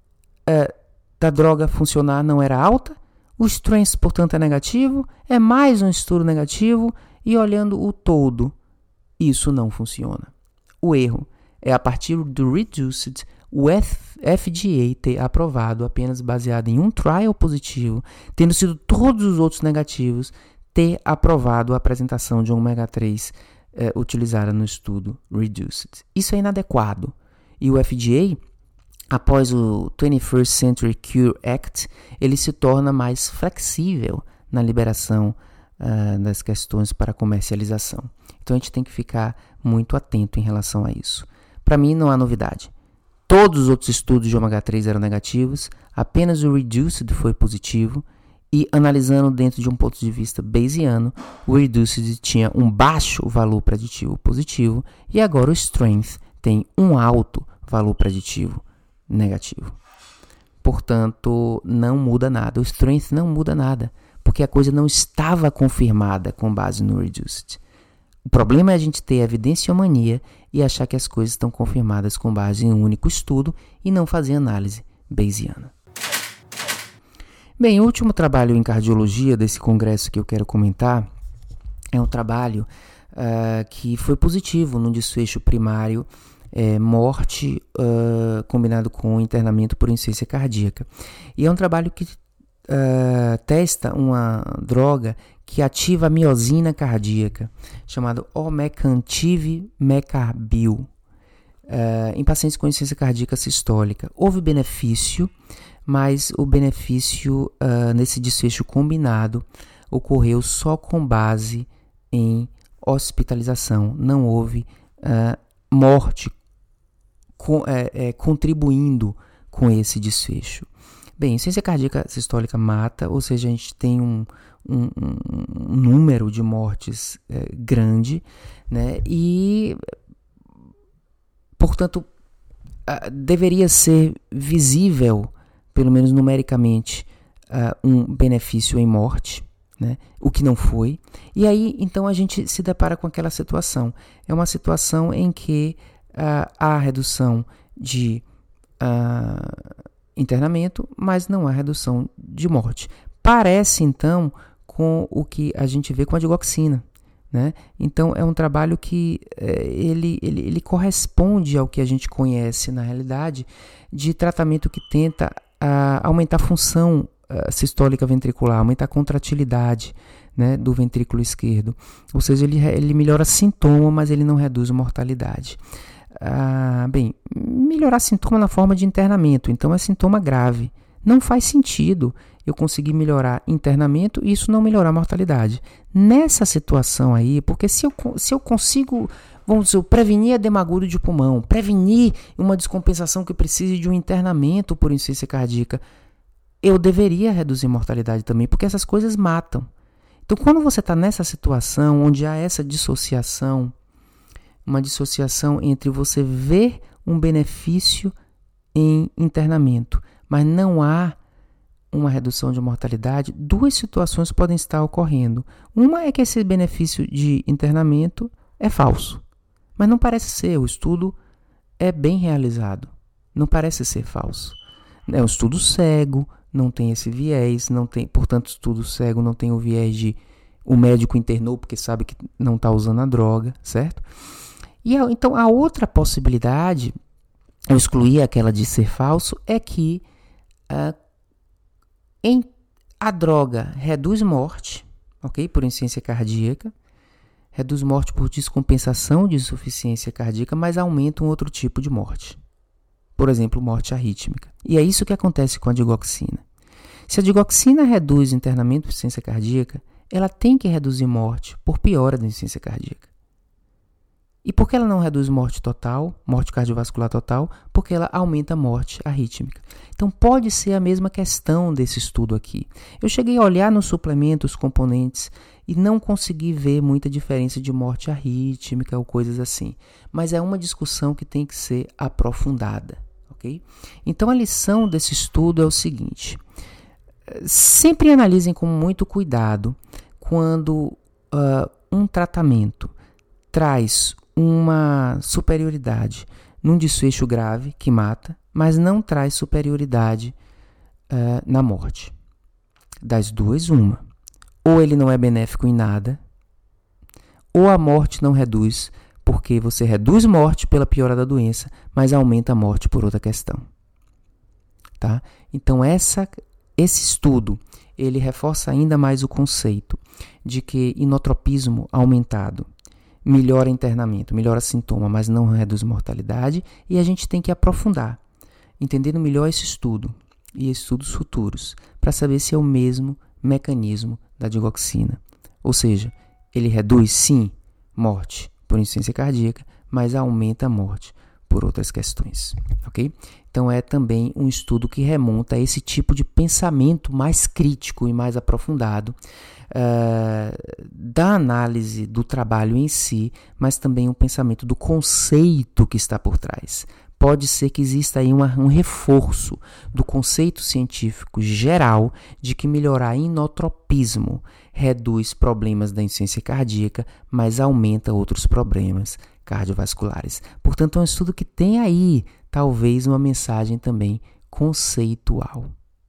uh, da droga funcionar não era alta, o Strength, portanto, é negativo, é mais um estudo negativo, e olhando o todo, isso não funciona. O erro é a partir do Reduced, o F D A ter aprovado apenas baseado em um trial positivo, tendo sido todos os outros negativos, ter aprovado a apresentação de um ômega três eh, utilizada no estudo Reduced. Isso é inadequado. E o F D A, após o twenty-first Century Cure Act, ele se torna mais flexível na liberação uh, das questões para comercialização. Então a gente tem que ficar muito atento em relação a isso. Para mim não há novidade. Todos os outros estudos de ômega três eram negativos, apenas o Reduced foi positivo, e analisando dentro de um ponto de vista bayesiano, o Reduced tinha um baixo valor preditivo positivo, e agora o Strength tem um alto valor preditivo negativo. Portanto, não muda nada. O Strength não muda nada, porque a coisa não estava confirmada com base no Reduced. O problema é a gente ter evidenciomania e achar que as coisas estão confirmadas com base em um único estudo e não fazer análise bayesiana. Bem, o último trabalho em cardiologia desse congresso que eu quero comentar é um trabalho uh, que foi positivo no desfecho primário, é, morte uh, combinado com internamento por insuficiência cardíaca. E é um trabalho que uh, testa uma droga que ativa a miosina cardíaca, chamada omecamtiv mecarbil, uh, em pacientes com insuficiência cardíaca sistólica. Houve benefício, mas o benefício uh, nesse desfecho combinado ocorreu só com base em hospitalização. Não houve uh, morte co- é, é, contribuindo com esse desfecho. Bem, insuficiência cardíaca sistólica mata, ou seja, a gente tem um, um, um número de mortes é, grande, né? E, portanto, uh, deveria ser visível, pelo menos numericamente, uh, um benefício em morte, né? O que não foi. E aí, então, a gente se depara com aquela situação. É uma situação em que uh, há redução de uh, internamento, mas não há redução de morte. Parece, então, com o que a gente vê com a digoxina, né? Então, é um trabalho que é, ele, ele, ele corresponde ao que a gente conhece, na realidade, de tratamento que tenta uh, aumentar a função uh, sistólica ventricular, aumentar a contratilidade, né, do ventrículo esquerdo. Ou seja, ele, ele melhora sintoma, mas ele não reduz a mortalidade. Ah, bem, melhorar sintoma na forma de internamento, então é sintoma grave. Não faz sentido eu conseguir melhorar internamento e isso não melhorar a mortalidade. Nessa situação aí, porque se eu, se eu consigo, vamos dizer, prevenir edema agudo de pulmão, prevenir uma descompensação que precise de um internamento por insuficiência cardíaca, eu deveria reduzir a mortalidade também, porque essas coisas matam. Então, quando você está nessa situação onde há essa dissociação, uma dissociação entre você ver um benefício em internamento, mas não há uma redução de mortalidade, duas situações podem estar ocorrendo. Uma é que esse benefício de internamento é falso, mas não parece ser. O estudo é bem realizado, não parece ser falso. É um estudo cego, não tem esse viés, não tem, portanto, estudo cego não tem o viés de o médico internou porque sabe que não está usando a droga, certo? E a, então a outra possibilidade, eu excluí aquela de ser falso, é que uh, em, a droga reduz morte, ok? Por insuficiência cardíaca, reduz morte por descompensação de insuficiência cardíaca, mas aumenta um outro tipo de morte. Por exemplo, morte arrítmica. E é isso que acontece com a digoxina. Se a digoxina reduz internamento por insuficiência cardíaca, ela tem que reduzir morte por piora da insuficiência cardíaca. E por que ela não reduz morte total, morte cardiovascular total? Porque ela aumenta a morte arrítmica. Então pode ser a mesma questão desse estudo aqui. Eu cheguei a olhar no suplemento os componentes e não consegui ver muita diferença de morte arrítmica ou coisas assim. Mas é uma discussão que tem que ser aprofundada, ok? Então a lição desse estudo é o seguinte: sempre analisem com muito cuidado quando uh, um tratamento traz uma superioridade num desfecho grave que mata, mas não traz superioridade uh, na morte. Das duas, uma. Ou ele não é benéfico em nada, ou a morte não reduz, porque você reduz morte pela piora da doença, mas aumenta a morte por outra questão. Tá? Então, essa, esse estudo, ele reforça ainda mais o conceito de que inotropismo aumentado melhora internamento, melhora sintoma, mas não reduz mortalidade, e a gente tem que aprofundar, entendendo melhor esse estudo e estudos futuros, para saber se é o mesmo mecanismo da digoxina. Ou seja, ele reduz, sim, morte por insuficiência cardíaca, mas aumenta a morte por outras questões, ok? Então é também um estudo que remonta a esse tipo de pensamento mais crítico e mais aprofundado uh, da análise do trabalho em si, mas também um pensamento do conceito que está por trás. Pode ser que exista aí uma, um reforço do conceito científico geral de que melhorar inotropismo reduz problemas da insuficiência cardíaca, mas aumenta outros problemas cardiovasculares. Portanto, é um estudo que tem aí, talvez, uma mensagem também conceitual.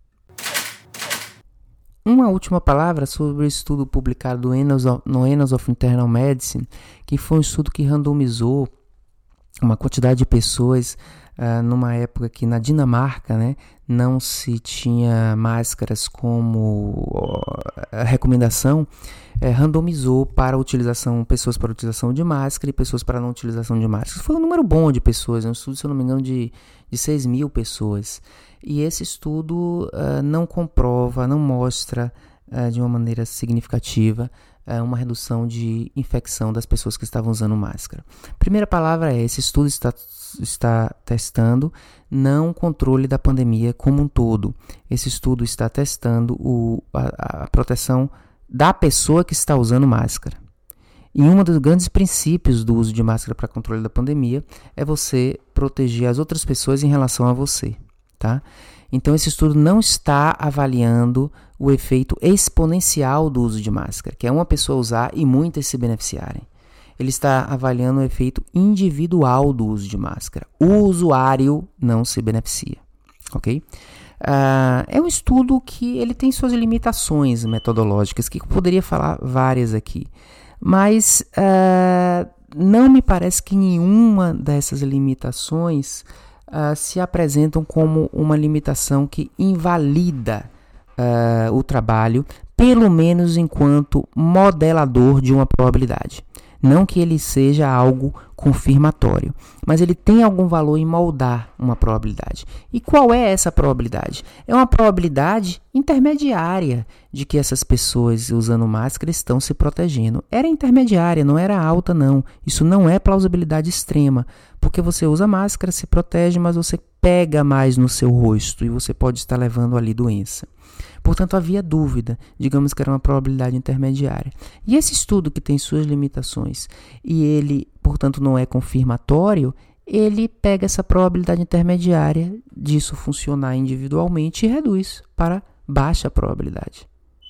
Uma última palavra sobre o estudo publicado no Annals of Internal Medicine, que foi um estudo que randomizou uma quantidade de pessoas uh, numa época que na Dinamarca, né, não se tinha máscaras como uh, recomendação, uh, randomizou para a utilização, pessoas para a utilização de máscara e pessoas para a não utilização de máscara. Foi um número bom de pessoas, um estudo, se eu não me engano, de, de seis mil pessoas. E esse estudo uh, não comprova, não mostra uh, de uma maneira significativa uh, uma redução de infecção das pessoas que estavam usando máscara. Primeira palavra é, esse estudo está, está testando não o controle da pandemia como um todo. Esse estudo está testando o, a, a proteção da pessoa que está usando máscara. E um dos grandes princípios do uso de máscara para controle da pandemia é você proteger as outras pessoas em relação a você. Tá? Então, esse estudo não está avaliando o efeito exponencial do uso de máscara, que é uma pessoa usar e muitas se beneficiarem. Ele está avaliando o efeito individual do uso de máscara. O usuário não se beneficia. Ok? Uh, é um estudo que ele tem suas limitações metodológicas, que eu poderia falar várias aqui. Mas uh, não me parece que nenhuma dessas limitações Uh, se apresentam como uma limitação que invalida uh, o trabalho, pelo menos enquanto modelador de uma probabilidade. Não que ele seja algo confirmatório, mas ele tem algum valor em moldar uma probabilidade. E qual é essa probabilidade? É uma probabilidade intermediária de que essas pessoas usando máscara estão se protegendo. Era intermediária, não era alta não. Isso não é plausibilidade extrema, porque você usa máscara, se protege, mas você pega mais no seu rosto e você pode estar levando ali doença. Portanto, havia dúvida, digamos que era uma probabilidade intermediária. E esse estudo que tem suas limitações e ele, portanto, não é confirmatório, ele pega essa probabilidade intermediária disso funcionar individualmente e reduz para baixa probabilidade.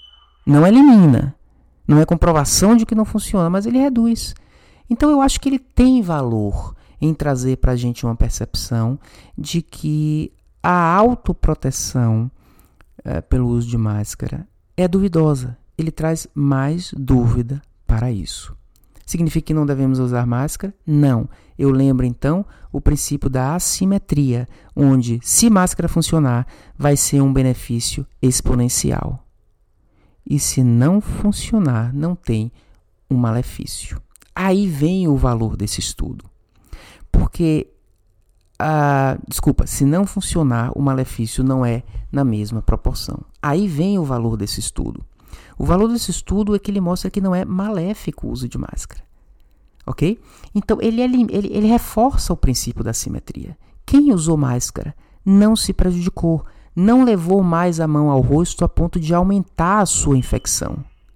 Não elimina, não é comprovação de que não funciona, mas ele reduz. Então, eu acho que ele tem valor em trazer para a gente uma percepção de que a autoproteção é, pelo uso de máscara é duvidosa. Ele traz mais dúvida para isso. Significa que não devemos usar máscara? Não. Eu lembro, então, o princípio da assimetria, onde, se máscara funcionar, vai ser um benefício exponencial. E se não funcionar, não tem um malefício. Aí vem o valor desse estudo. Porque, ah, desculpa, se não funcionar, o malefício não é na mesma proporção. Aí vem o valor desse estudo. O valor desse estudo é que ele mostra que não é maléfico o uso de máscara. Ok? Então, ele, ele, ele, ele reforça o princípio da simetria. Quem usou máscara não se prejudicou, não levou mais a mão ao rosto a ponto de aumentar a sua infecção.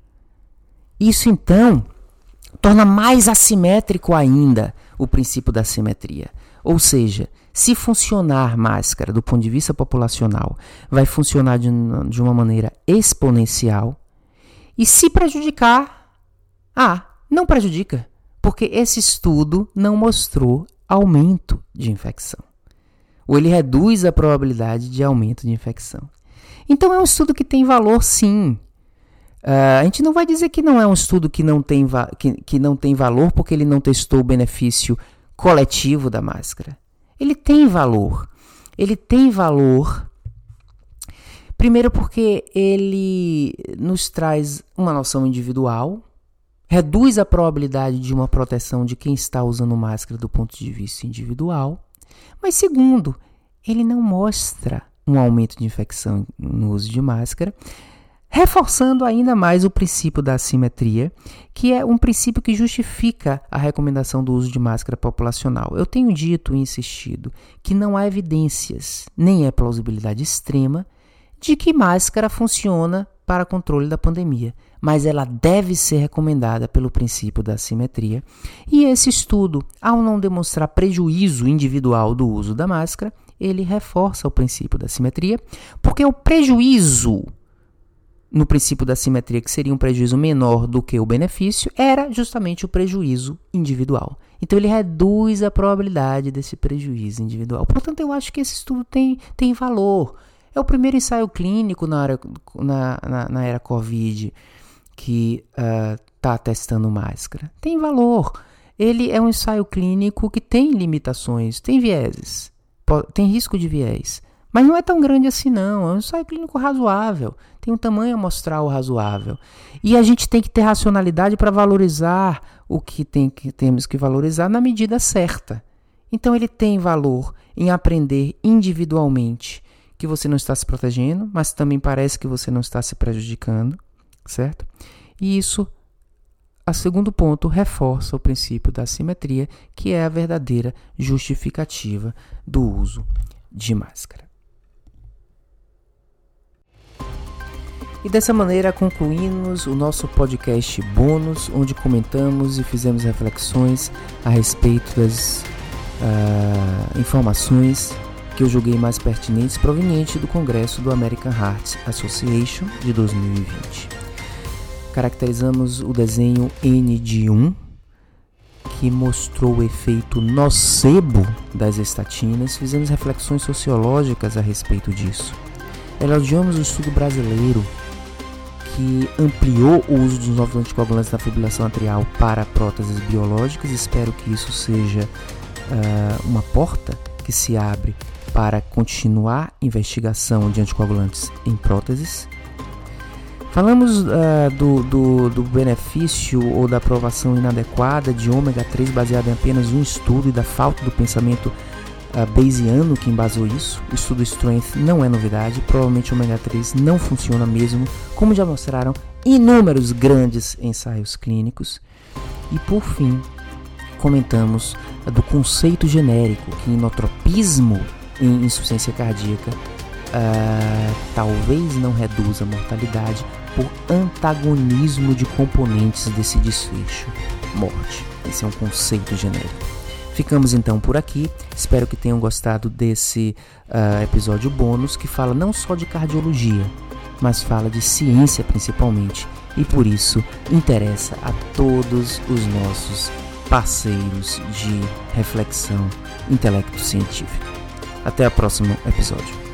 Isso, então, torna mais assimétrico ainda o princípio da simetria. Ou seja, se funcionar máscara do ponto de vista populacional, vai funcionar de, de uma maneira exponencial. E se prejudicar, ah, não prejudica, porque esse estudo não mostrou aumento de infecção. Ou ele reduz a probabilidade de aumento de infecção. Então é um estudo que tem valor, sim. Uh, a gente não vai dizer que não é um estudo que não, tem va- que, que não tem valor porque ele não testou o benefício coletivo da máscara. Ele tem valor. Ele tem valor, primeiro porque ele nos traz uma noção individual, reduz a probabilidade de uma proteção de quem está usando máscara do ponto de vista individual. Mas segundo, ele não mostra um aumento de infecção no uso de máscara, reforçando ainda mais o princípio da assimetria, que é um princípio que justifica a recomendação do uso de máscara populacional. Eu tenho dito e insistido que não há evidências, nem é plausibilidade extrema, de que máscara funciona para controle da pandemia, mas ela deve ser recomendada pelo princípio da assimetria. E esse estudo, ao não demonstrar prejuízo individual do uso da máscara, ele reforça o princípio da assimetria, porque o prejuízo no princípio da simetria, que seria um prejuízo menor do que o benefício, era justamente o prejuízo individual. Então, ele reduz a probabilidade desse prejuízo individual. Portanto, eu acho que esse estudo tem, tem valor. É o primeiro ensaio clínico na, área, na, na, na era Covid que está uh, testando máscara. Tem valor. Ele é um ensaio clínico que tem limitações, tem vieses. tem risco de viés, mas não é tão grande assim não, é um ensaio clínico razoável, tem um tamanho amostral razoável. E a gente tem que ter racionalidade para valorizar o que, tem que temos que valorizar na medida certa. Então ele tem valor em aprender individualmente que você não está se protegendo, mas também parece que você não está se prejudicando, certo? E isso, a segundo ponto, reforça o princípio da simetria, que é a verdadeira justificativa do uso de máscara. E dessa maneira concluímos o nosso podcast bônus, onde comentamos e fizemos reflexões a respeito das uh, informações que eu julguei mais pertinentes provenientes do Congresso do American Heart Association de dois mil e vinte. Caracterizamos o desenho N de um, que mostrou o efeito nocebo das estatinas, fizemos reflexões sociológicas a respeito disso. Elogiamos o estudo brasileiro, que ampliou o uso dos novos anticoagulantes na fibrilação atrial para próteses biológicas. Espero que isso seja uh, uma porta que se abre para continuar investigação de anticoagulantes em próteses. Falamos uh, do, do, do benefício ou da aprovação inadequada de ômega três baseado em apenas um estudo e da falta do pensamento uh, bayesiano que embasou isso. O estudo Strength não é novidade, provavelmente o ômega três não funciona mesmo, como já mostraram inúmeros grandes ensaios clínicos. E por fim, comentamos uh, do conceito genérico que inotropismo em insuficiência cardíaca uh, talvez não reduza a mortalidade por antagonismo de componentes desse desfecho, morte. Esse é um conceito genérico. Ficamos então por aqui, espero que tenham gostado desse uh, episódio bônus que fala não só de cardiologia, mas fala de ciência principalmente, e por isso interessa a todos os nossos parceiros de reflexão intelecto-científica. Até o próximo episódio.